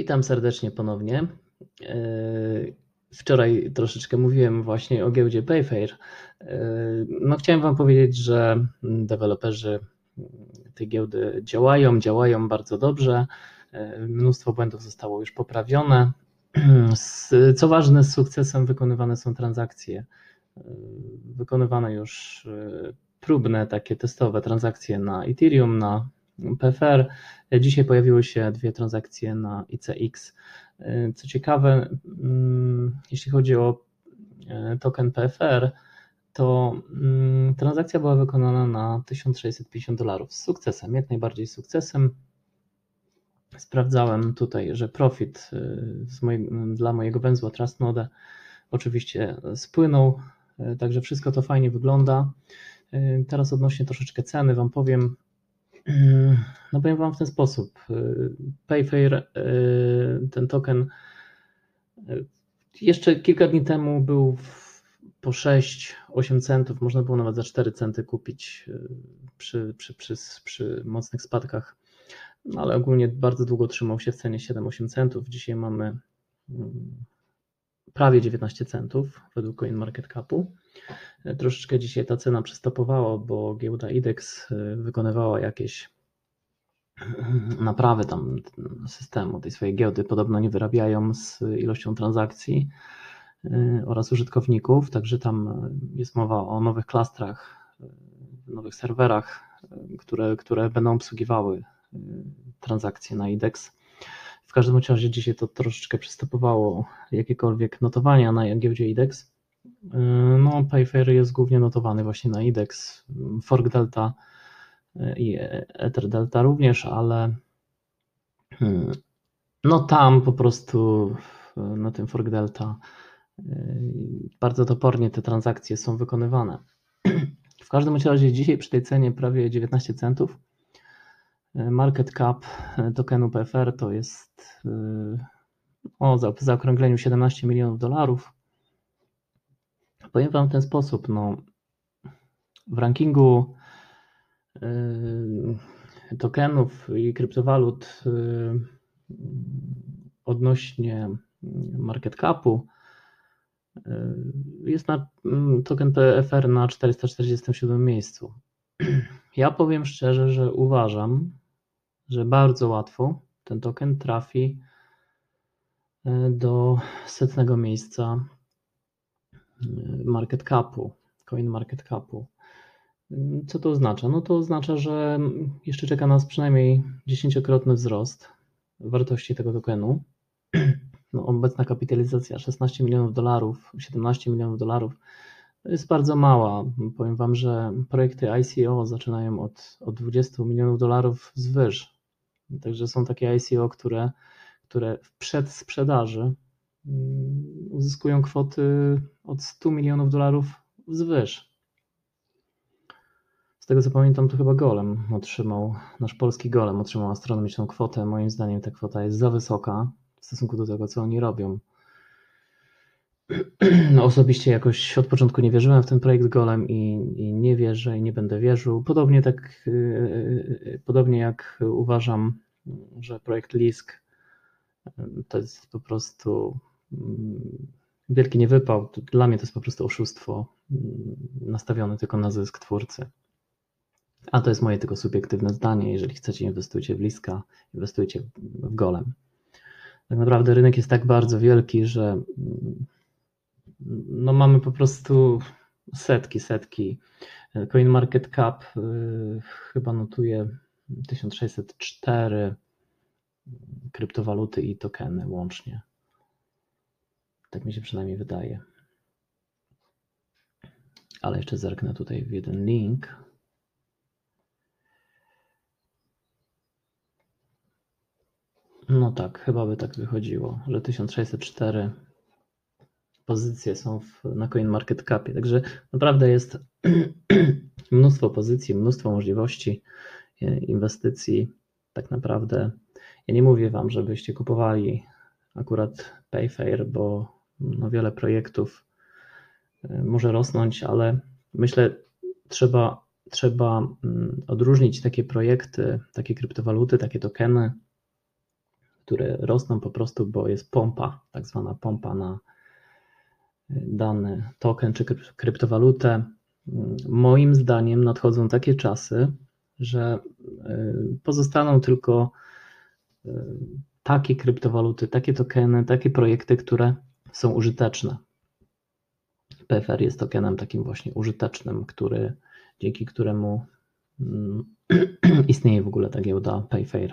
Witam serdecznie ponownie. Wczoraj troszeczkę mówiłem właśnie o giełdzie Payfair. No, chciałem Wam powiedzieć, że deweloperzy tej giełdy działają bardzo dobrze. Mnóstwo błędów zostało już poprawione. Co ważne, z sukcesem wykonywane są transakcje. Wykonywane już próbne, takie testowe transakcje na Ethereum, na PFR. Dzisiaj pojawiły się 2 transakcje na ICX. Co ciekawe, jeśli chodzi o token PFR, to transakcja była wykonana na $1650 z sukcesem, jak najbardziej z sukcesem. Sprawdzałem tutaj, że profit dla mojego węzła Trustnode oczywiście spłynął, także wszystko to fajnie wygląda. Teraz odnośnie troszeczkę ceny Wam powiem. No powiem Wam w ten sposób. Payfair, ten token jeszcze kilka dni temu był po 6-8 centów, można było nawet za 4 centy kupić przy mocnych spadkach, no ale ogólnie bardzo długo trzymał się w cenie 7-8 centów. Dzisiaj mamy prawie 19 centów według CoinMarketCapu. Troszeczkę dzisiaj ta cena przystopowała, bo giełda IDEX wykonywała jakieś naprawy tam systemu tej swojej giełdy. Podobno nie wyrabiają z ilością transakcji oraz użytkowników, także tam jest mowa o nowych klastrach, nowych serwerach, które będą obsługiwały transakcje na IDEX. W każdym razie dzisiaj to troszeczkę przystopowało jakiekolwiek notowania na giełdzie IDEX. No, Payfair jest głównie notowany właśnie na IDEX, Fork Delta i Ether Delta również, ale no tam po prostu na tym Fork Delta bardzo topornie te transakcje są wykonywane. W każdym razie dzisiaj przy tej cenie prawie 19 centów market cap tokenu PFR to jest w zaokrągleniu $17 milionów. Powiem Wam w ten sposób, no, w rankingu tokenów i kryptowalut odnośnie market capu jest token PFR na 447 miejscu. Ja powiem szczerze, że uważam, że bardzo łatwo ten token trafi do 100 miejsca market capu, CoinMarketCapu. Co to oznacza? No to oznacza, że jeszcze czeka nas przynajmniej 10-krotny wzrost wartości tego tokenu. No, obecna kapitalizacja $16 milionów, $17 milionów to jest bardzo mała. Powiem Wam, że projekty ICO zaczynają od $20 milionów wzwyż. Także są takie ICO, które w przedsprzedaży uzyskują kwoty od $100 milionów wzwyż. Z tego co pamiętam, to chyba Golem nasz polski Golem otrzymał astronomiczną kwotę. Moim zdaniem ta kwota jest za wysoka w stosunku do tego, co oni robią. No, osobiście jakoś od początku nie wierzyłem w ten projekt Golem i nie wierzę i nie będę wierzył. Podobnie jak uważam, że projekt Lisk to jest po prostu wielki niewypał. Dla mnie to jest po prostu oszustwo nastawione tylko na zysk twórcy. A to jest moje tylko subiektywne zdanie. Jeżeli chcecie, inwestujcie w Liska, inwestujcie w Golem. Tak naprawdę rynek jest tak bardzo wielki, że no mamy po prostu setki. CoinMarketCap chyba notuje 1604 kryptowaluty i tokeny łącznie. Tak mi się przynajmniej wydaje. Ale jeszcze zerknę tutaj w jeden link. No tak, chyba by tak wychodziło, że 1604 pozycje są na CoinMarketCapie. Także naprawdę jest mnóstwo pozycji, mnóstwo możliwości inwestycji. Tak naprawdę ja nie mówię Wam, żebyście kupowali akurat Payfair, bo no wiele projektów może rosnąć, ale myślę, trzeba odróżnić takie projekty, takie kryptowaluty, takie tokeny, które rosną po prostu, bo jest pompa, tak zwana pompa na dany token czy kryptowalutę. Moim zdaniem nadchodzą takie czasy, że pozostaną tylko takie kryptowaluty, takie tokeny, takie projekty, które są użyteczne. PFR jest tokenem takim właśnie użytecznym, dzięki któremu istnieje w ogóle ta giełda Payfair.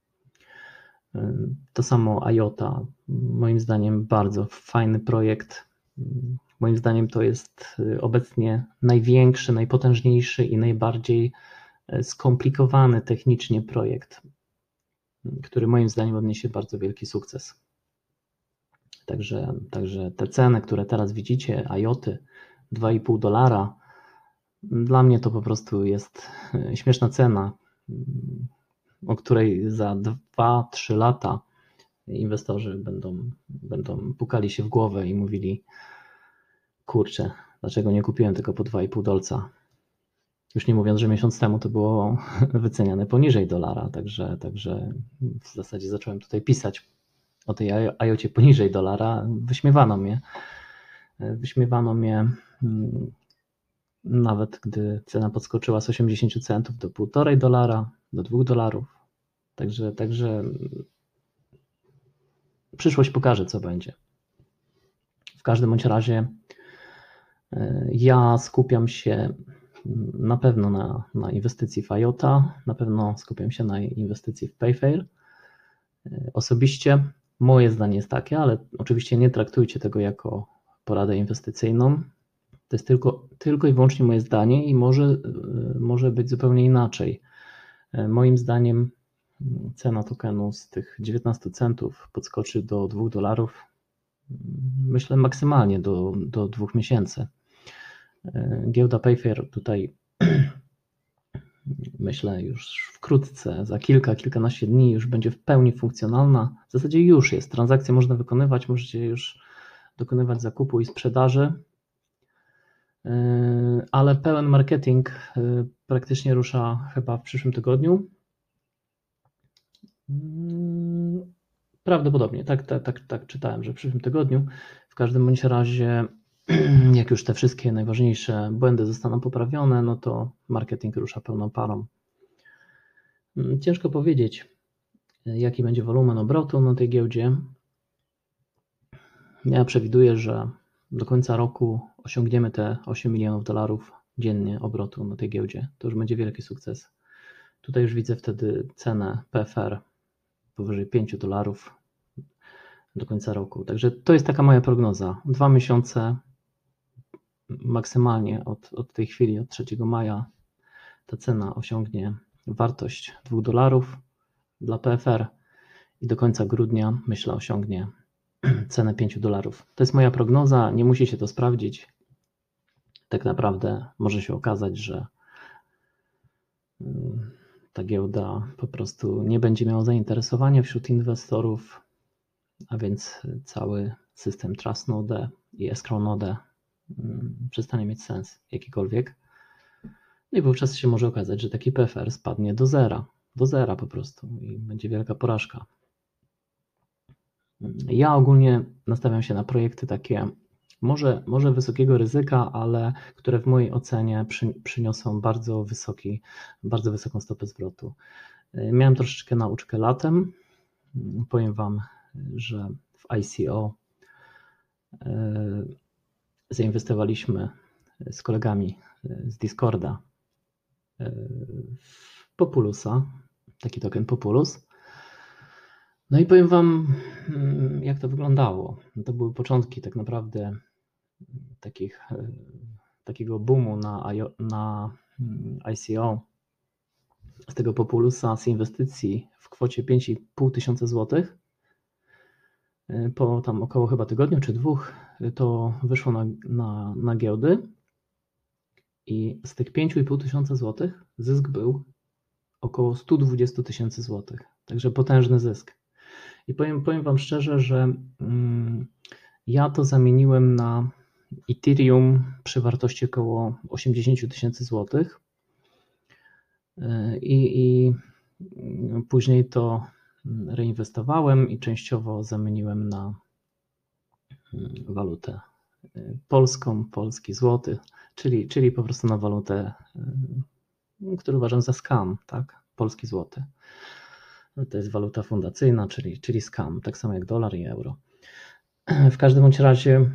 To samo IOTA, moim zdaniem bardzo fajny projekt. Moim zdaniem to jest obecnie największy, najpotężniejszy i najbardziej skomplikowany technicznie projekt, który moim zdaniem odniesie bardzo wielki sukces. Także te ceny, które teraz widzicie, IOTy $2,5, dla mnie to po prostu jest śmieszna cena, o której za 2-3 lata inwestorzy będą pukali się w głowę i mówili: kurczę, dlaczego nie kupiłem tylko po $2,5? Już nie mówiąc, że miesiąc temu to było wyceniane poniżej $1, także w zasadzie zacząłem tutaj pisać o tej IOcie poniżej $1. Wyśmiewano mnie nawet gdy cena podskoczyła z 80 centów do $1,5, do $2. Także przyszłość pokaże, co będzie. W każdym bądź razie ja skupiam się na pewno na inwestycji w IOTA, na pewno skupiam się na inwestycji w Payfair. Osobiście moje zdanie jest takie, ale oczywiście nie traktujcie tego jako poradę inwestycyjną. To jest tylko i wyłącznie moje zdanie i może być zupełnie inaczej. Moim zdaniem cena tokenu z tych 19 centów podskoczy do $2, myślę maksymalnie do 2 miesięcy. Giełda Payfair tutaj myślę już wkrótce, za kilkanaście dni już będzie w pełni funkcjonalna. W zasadzie już jest. Transakcje można wykonywać, możecie już dokonywać zakupu i sprzedaży, ale pełen marketing praktycznie rusza chyba w przyszłym tygodniu. Prawdopodobnie, tak czytałem, że w przyszłym tygodniu. W każdym bądź razie, jak już te wszystkie najważniejsze błędy zostaną poprawione, no to marketing rusza pełną parą. Ciężko powiedzieć, jaki będzie wolumen obrotu na tej giełdzie. Ja przewiduję, że do końca roku osiągniemy te $8 milionów dziennie obrotu na tej giełdzie. To już będzie wielki sukces. Tutaj już widzę wtedy cenę PFR powyżej $5 do końca roku. Także to jest taka moja prognoza. 2 miesiące maksymalnie od tej chwili, od 3 maja ta cena osiągnie wartość $2 dla PFR i do końca grudnia myślę osiągnie cenę $5. To jest moja prognoza, nie musi się to sprawdzić. Tak naprawdę może się okazać, że ta giełda po prostu nie będzie miała zainteresowania wśród inwestorów, a więc cały system Trustnode i Escrownode przestanie mieć sens jakikolwiek. No i wówczas się może okazać, że taki PFR spadnie do zera po prostu i będzie wielka porażka. Ja ogólnie nastawiam się na projekty takie może wysokiego ryzyka, ale które w mojej ocenie przyniosą bardzo wysoką stopę zwrotu. Miałem troszeczkę nauczkę latem. Powiem Wam, że w ICO zainwestowaliśmy z kolegami z Discorda w Populusa, taki token Populus. No i powiem Wam, jak to wyglądało. To były początki tak naprawdę takiego boomu na ICO z tego Populusa, z inwestycji w kwocie 5,5 tysiąca złotych. Po tam około chyba tygodniu czy 2 to wyszło na giełdy i z tych 5,5 tysiąca złotych zysk był około 120 tysięcy złotych. Także potężny zysk. I powiem Wam szczerze, że ja to zamieniłem na Ethereum przy wartości około 80 tysięcy złotych i później to reinwestowałem i częściowo zamieniłem na walutę polską, polski złoty, czyli po prostu na walutę, którą uważam za scam, tak? Polski złoty. To jest waluta fundacyjna, czyli scam, tak samo jak dolar i euro. W każdym bądź razie,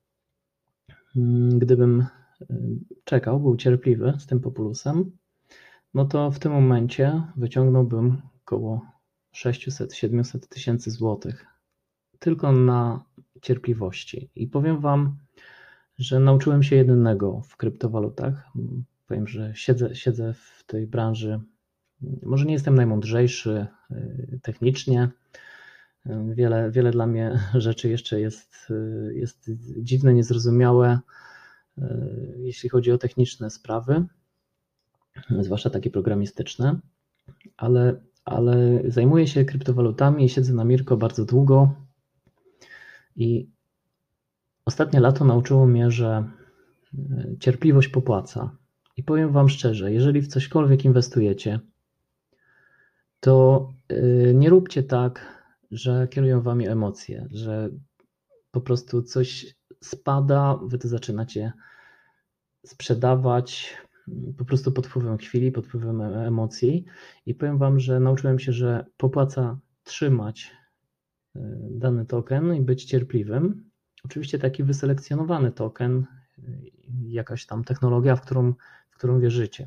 gdybym czekał, był cierpliwy z tym populusem, no to w tym momencie wyciągnąłbym około 600-700 tysięcy złotych tylko na cierpliwości. I powiem Wam, że nauczyłem się jedynego w kryptowalutach. Powiem, że siedzę w tej branży. Może nie jestem najmądrzejszy technicznie. Wiele dla mnie rzeczy jeszcze jest dziwne, niezrozumiałe, jeśli chodzi o techniczne sprawy, zwłaszcza takie programistyczne, ale zajmuję się kryptowalutami i siedzę na Mirko bardzo długo i ostatnie lato nauczyło mnie, że cierpliwość popłaca. I powiem Wam szczerze, jeżeli w cośkolwiek inwestujecie, to nie róbcie tak, że kierują Wami emocje, że po prostu coś spada, Wy to zaczynacie sprzedawać po prostu pod wpływem chwili, pod wpływem emocji. I powiem Wam, że nauczyłem się, że popłaca trzymać dany token i być cierpliwym. Oczywiście taki wyselekcjonowany token, jakaś tam technologia, w którą wierzycie.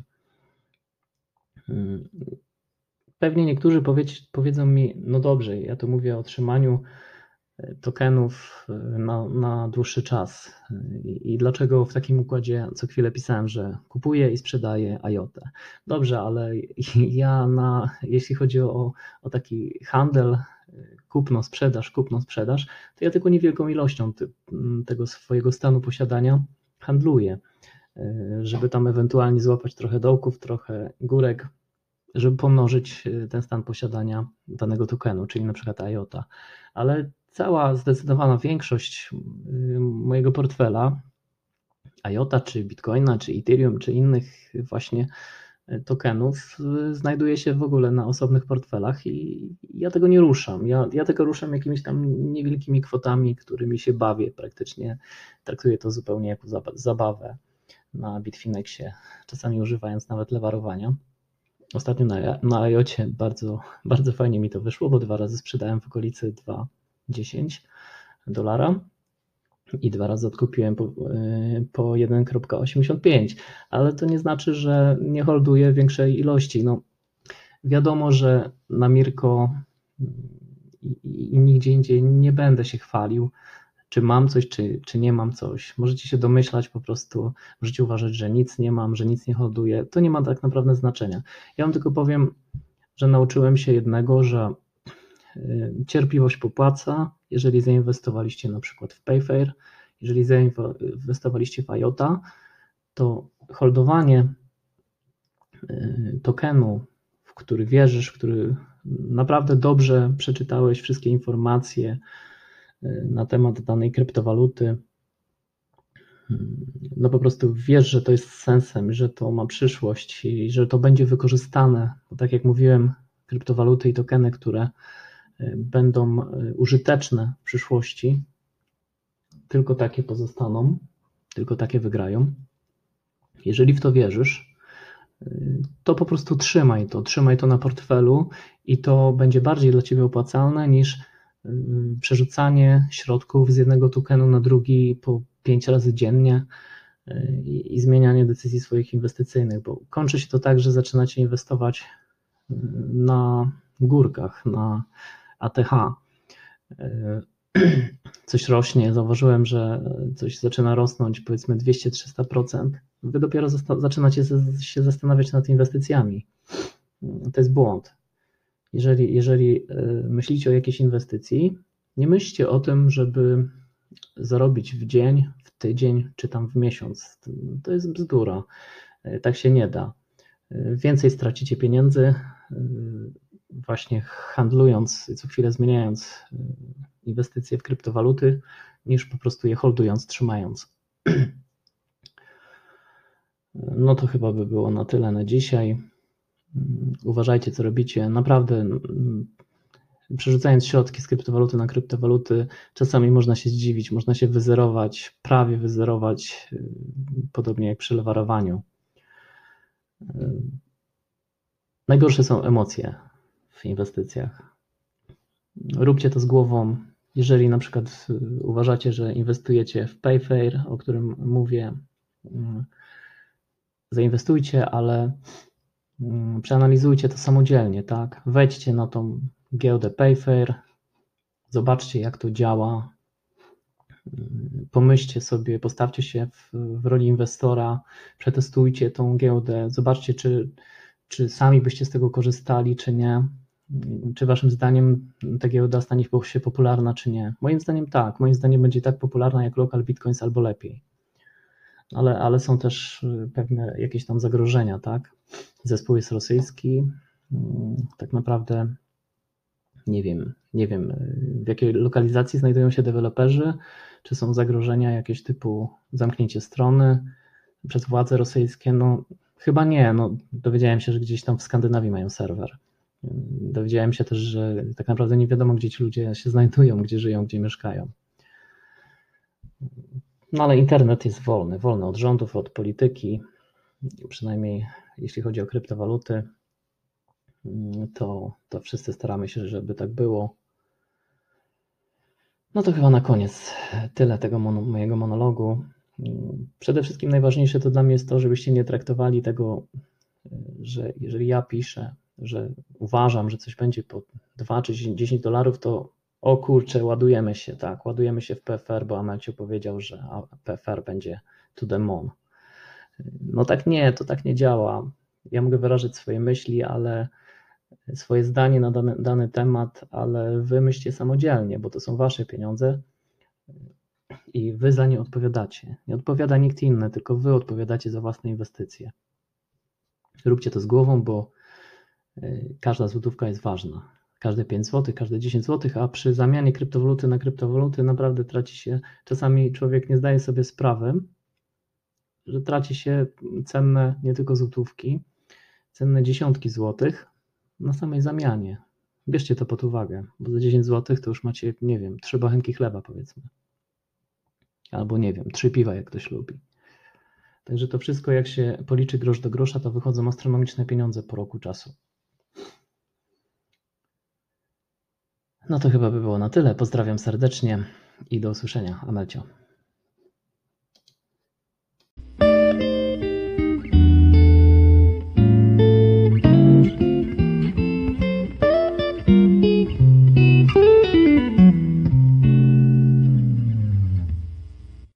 Pewnie niektórzy powiedzą mi, no dobrze, ja tu mówię o trzymaniu tokenów na dłuższy czas. I dlaczego w takim układzie co chwilę pisałem, że kupuję i sprzedaję IoT. Dobrze, ale jeśli chodzi o taki handel, kupno, sprzedaż, to ja tylko niewielką ilością tego swojego stanu posiadania handluję, żeby tam ewentualnie złapać trochę dołków, trochę górek, żeby pomnożyć ten stan posiadania danego tokenu, czyli na przykład IoT. Ale cała zdecydowana większość mojego portfela, IoT, czy Bitcoina, czy Ethereum, czy innych właśnie tokenów znajduje się w ogóle na osobnych portfelach i ja tego nie ruszam. Ja tego ruszam jakimiś tam niewielkimi kwotami, którymi się bawię praktycznie. Traktuję to zupełnie jako zabawę na Bitfinexie, czasami używając nawet lewarowania. Ostatnio na IoTie bardzo fajnie mi to wyszło, bo 2 razy sprzedałem w okolicy $2.10 i 2 razy odkupiłem po 1,85, ale to nie znaczy, że nie holduję większej ilości. No, wiadomo, że na Mirko i nigdzie indziej nie będę się chwalił, czy mam coś, czy nie mam coś. Możecie się domyślać po prostu, możecie uważać, że nic nie mam, że nic nie holduję. To nie ma tak naprawdę znaczenia. Ja wam tylko powiem, że nauczyłem się jednego, że cierpliwość popłaca. Jeżeli zainwestowaliście na przykład w Payfair, jeżeli zainwestowaliście w IoTA, to holdowanie tokenu, w który wierzysz, w który naprawdę dobrze przeczytałeś wszystkie informacje na temat danej kryptowaluty, no po prostu wiesz, że to jest sensem, że to ma przyszłość i że to będzie wykorzystane, bo tak jak mówiłem, kryptowaluty i tokeny, które będą użyteczne w przyszłości, tylko takie pozostaną, tylko takie wygrają. Jeżeli w to wierzysz, to po prostu trzymaj to na portfelu i to będzie bardziej dla Ciebie opłacalne niż przerzucanie środków z jednego tokenu na drugi po 5 razy dziennie i zmienianie decyzji swoich inwestycyjnych, bo kończy się to tak, że zaczynacie inwestować na górkach, na ATH. Coś rośnie, zauważyłem, że coś zaczyna rosnąć, powiedzmy 200-300%. Wy dopiero zaczynacie się zastanawiać nad inwestycjami. To jest błąd. Jeżeli myślicie o jakiejś inwestycji, nie myślcie o tym, żeby zarobić w dzień, w tydzień czy tam w miesiąc. To jest bzdura. Tak się nie da. Więcej stracicie pieniędzy właśnie handlując, co chwilę zmieniając inwestycje w kryptowaluty, niż po prostu je holdując, trzymając. No to chyba by było na tyle na dzisiaj. Uważajcie, co robicie. Naprawdę przerzucając środki z kryptowaluty na kryptowaluty, czasami można się zdziwić, można się wyzerować, prawie wyzerować, podobnie jak przy lewarowaniu. Najgorsze są emocje w inwestycjach. Róbcie to z głową. Jeżeli na przykład uważacie, że inwestujecie w Payfair, o którym mówię, zainwestujcie, ale przeanalizujcie to samodzielnie, tak? Wejdźcie na tą giełdę Payfair, zobaczcie, jak to działa, pomyślcie sobie, postawcie się w roli inwestora, przetestujcie tą giełdę, zobaczcie, czy sami byście z tego korzystali, czy nie. Czy waszym zdaniem ta giełda stanie się popularna, czy nie? Moim zdaniem tak. Moim zdaniem będzie tak popularna jak Local Bitcoins albo lepiej. Ale są też pewne jakieś tam zagrożenia, tak? Zespół jest rosyjski. Tak naprawdę nie wiem w jakiej lokalizacji znajdują się deweloperzy, czy są zagrożenia jakieś typu zamknięcie strony przez władze rosyjskie. No chyba nie. No, dowiedziałem się, że gdzieś tam w Skandynawii mają serwer. Dowiedziałem się też, że tak naprawdę nie wiadomo, gdzie ci ludzie się znajdują, gdzie żyją, gdzie mieszkają. No ale internet jest wolny od rządów, od polityki, przynajmniej jeśli chodzi o kryptowaluty, to wszyscy staramy się, żeby tak było. No to chyba na koniec tyle tego mojego monologu. Przede wszystkim najważniejsze to dla mnie jest to, żebyście nie traktowali tego, że jeżeli ja piszę, że uważam, że coś będzie po 2 czy $10, to o kurczę, ładujemy się, tak, ładujemy się w PFR, bo Amelcio powiedział, że PFR będzie to the moon. No tak nie, to tak nie działa. Ja mogę wyrażać swoje myśli, ale swoje zdanie na dany temat, ale wy myślcie samodzielnie, bo to są wasze pieniądze i wy za nie odpowiadacie. Nie odpowiada nikt inny, tylko wy odpowiadacie za własne inwestycje. Róbcie to z głową, bo każda złotówka jest ważna. Każde 5 zł, każde 10 zł, a przy zamianie kryptowaluty na kryptowaluty naprawdę traci się, czasami człowiek nie zdaje sobie sprawy, że traci się cenne nie tylko złotówki, cenne dziesiątki złotych na samej zamianie. Bierzcie to pod uwagę, bo za 10 zł to już macie, nie wiem, 3 bochenki chleba powiedzmy. Albo nie wiem, 3 piwa jak ktoś lubi. Także to wszystko jak się policzy grosz do grosza, to wychodzą astronomiczne pieniądze po roku czasu. No to chyba by było na tyle. Pozdrawiam serdecznie i do usłyszenia. Amelcio.